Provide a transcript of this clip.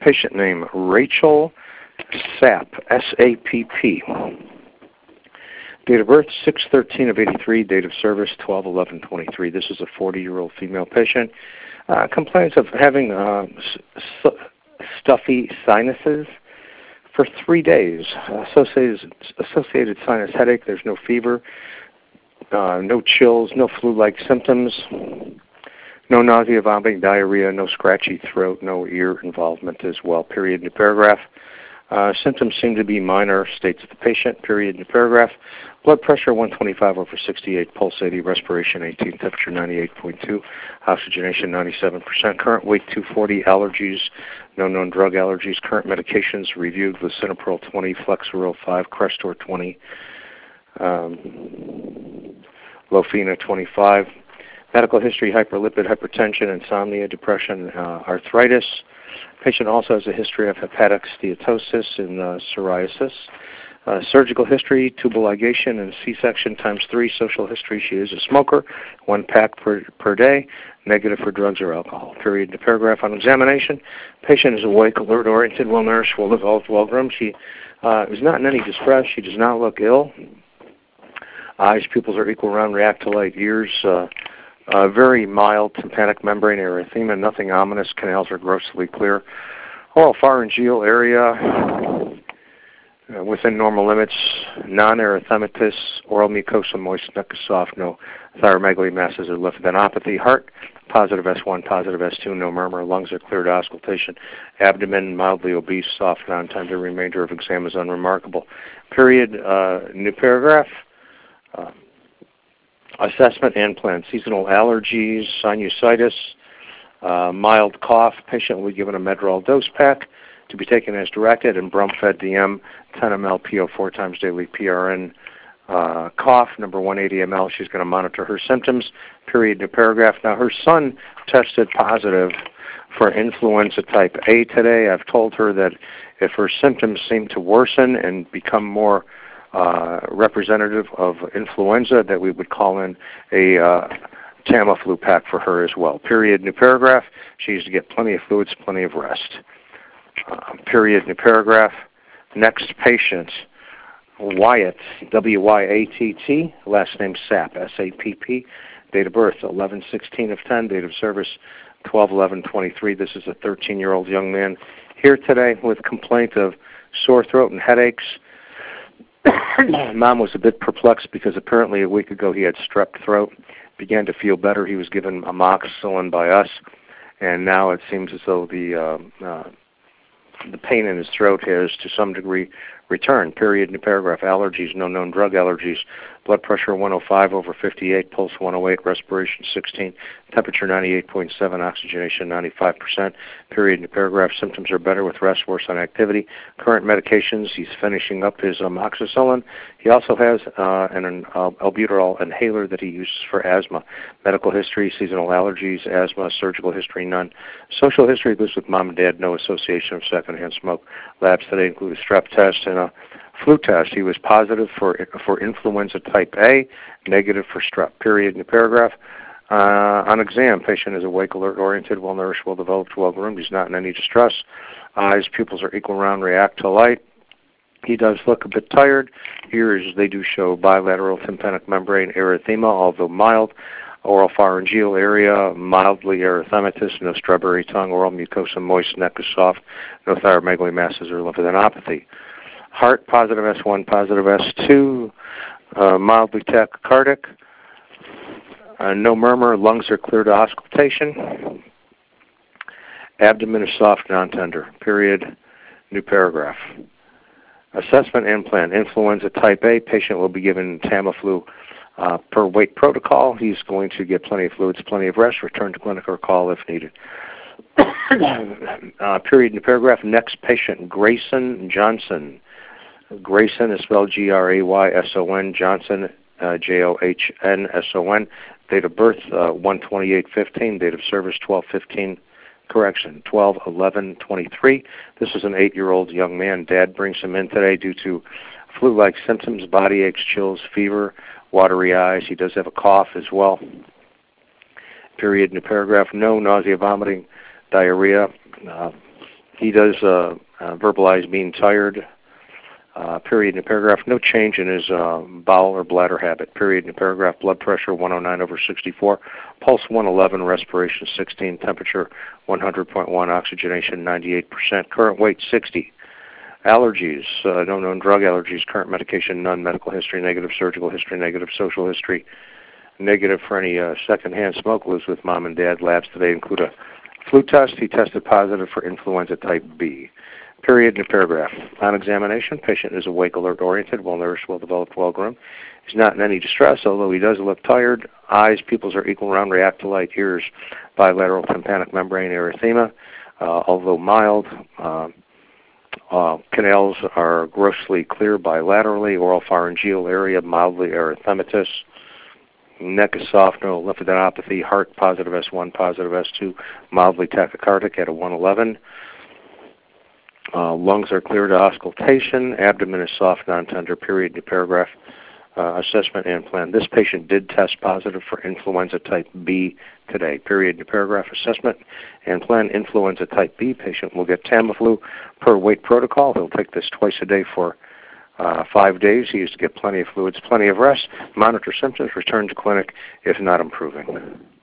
patient name Rachel Sapp, S-A-P-P. Date of birth 6/13 of 83. Date of service 12/11/23. This is a 40-year-old female patient. Complains of having stuffy sinuses for 3 days. Associated sinus headache. There's no fever, no chills, no flu-like symptoms, no nausea, vomiting, diarrhea, no scratchy throat, no ear involvement as well. Period. New paragraph. Symptoms seem to be minor, states the patient. Period. New paragraph. Blood pressure 125/68, pulse 80, respiration 18, temperature 98.2, oxygenation 97%, current weight 240, allergies, no known drug allergies, current medications reviewed with Lisinopril 20, Flexeril 5, Crestor 20, Lofina 25. Medical history, hyperlipid, hypertension, insomnia, depression, arthritis. Patient also has a history of hepatic steatosis and psoriasis. Surgical history, tubal ligation and C-section ×3. Social history, she is a smoker, 1 pack per day, negative for drugs or alcohol. Period. The paragraph on examination. Patient is awake, alert, oriented, well-nourished, well-developed, well-groomed. She is not in any distress. She does not look ill. Eyes, pupils are equal, round, react to light. Ears, very mild tympanic membrane erythema, nothing ominous. Canals are grossly clear. Oral pharyngeal area within normal limits. Non-erythematous. Oral mucosa moist, neck is soft. No thyromegaly masses or lymphadenopathy. Heart, positive S1, positive S2, no murmur. Lungs are clear to auscultation. Abdomen, mildly obese, soft, non-tender. Remainder of exam is unremarkable. Period. New paragraph. Assessment and plan. Seasonal allergies, sinusitis, mild cough. Patient will be given a Medrol dose pack to be taken as directed, and Bromfed DM 10 ml PO 4 times daily PRN. Cough, number 180 ml. She's going to monitor her symptoms. Period. New paragraph. Now, her son tested positive for influenza type A today. I've told her that if her symptoms seem to worsen and become more representative of influenza, that we would call in a Tamiflu pack for her as well. Period. New paragraph. She needs to get plenty of fluids, plenty of rest. Period. New paragraph. Next patient, Wyatt, W-Y-A-T-T, last name Sapp, S-A-P-P, date of birth 11/16 of 10, date of service 12/11/23. This is a 13-year-old young man here today with complaint of sore throat and headaches. Mom was a bit perplexed because apparently a week ago he had strep throat, began to feel better. He was given amoxicillin by us, and now it seems as though the pain in his throat has to some degree returned. Period. New paragraph. Allergies, no known drug allergies. Blood pressure 105/58, pulse 108, respiration 16, temperature 98.7, oxygenation 95%. Period. New paragraph. Symptoms are better with rest, worse on activity. Current medications, he's finishing up his amoxicillin. He also has an albuterol inhaler that he uses for asthma. Medical history, seasonal allergies, asthma, surgical history, none. Social history lives with mom and dad, no association of secondhand smoke. Labs today include a strep test and a flu test. He was positive for influenza type A, negative for strep. Period. New paragraph. On exam, patient is awake, alert, oriented, well-nourished, well-developed, well-groomed. He's not in any distress. Eyes, pupils are equal, round, react to light. He does look a bit tired. Ears, they do show bilateral tympanic membrane erythema, although mild. Oral pharyngeal area, mildly erythematous, no strawberry tongue. Oral mucosa moist, neck is soft, no thyromegaly masses or lymphadenopathy. Heart, positive S1, positive S2, mildly tachycardic, no murmur. Lungs are clear to auscultation. Abdomen is soft, non-tender. Period. New paragraph. Assessment and plan. Influenza type A. Patient will be given Tamiflu per weight protocol. He's going to get plenty of fluids, plenty of rest, return to clinic or call if needed. Period. New paragraph. Next patient, Grayson Johnson. Grayson is spelled Grayson, Johnson, Johnsson. Date of birth 1/28/15. Date of service 12/11/23. This is an 8-year-old young man. Dad brings him in today due to flu-like symptoms, body aches, chills, fever, watery eyes. He does have a cough as well. Period. New paragraph. No nausea, vomiting, diarrhea. He does verbalize being tired. Period in the paragraph. No change in his bowel or bladder habit. Period in the paragraph. Blood pressure 109/64. Pulse 111. Respiration 16. Temperature 100.1. Oxygenation 98%. Current weight 60. Allergies. No known drug allergies. Current medication none. Medical history negative. Surgical history negative. Social history negative for any secondhand smoke. Lives with mom and dad. Labs today include a flu test. He tested positive for influenza type B. Period in the paragraph. On examination, patient is awake, alert, oriented, well-nourished, well-developed, well-groomed. He's not in any distress, although he does look tired. Eyes, pupils are equal, round, react to light. Ears, bilateral tympanic membrane erythema, although mild. Canals are grossly clear bilaterally. Oral pharyngeal area, mildly erythematous. Neck is soft, no lymphadenopathy. Heart, positive S1, positive S2, mildly tachycardic at a 111. Lungs are clear to auscultation. Abdomen is soft, non-tender. Period in the paragraph. Assessment and plan. This patient did test positive for influenza type B today. Period in the paragraph. Assessment and plan. Influenza type B. Patient will get Tamiflu per weight protocol. He'll take this twice a day for 5 days. He is to get plenty of fluids, plenty of rest, monitor symptoms, return to clinic if not improving.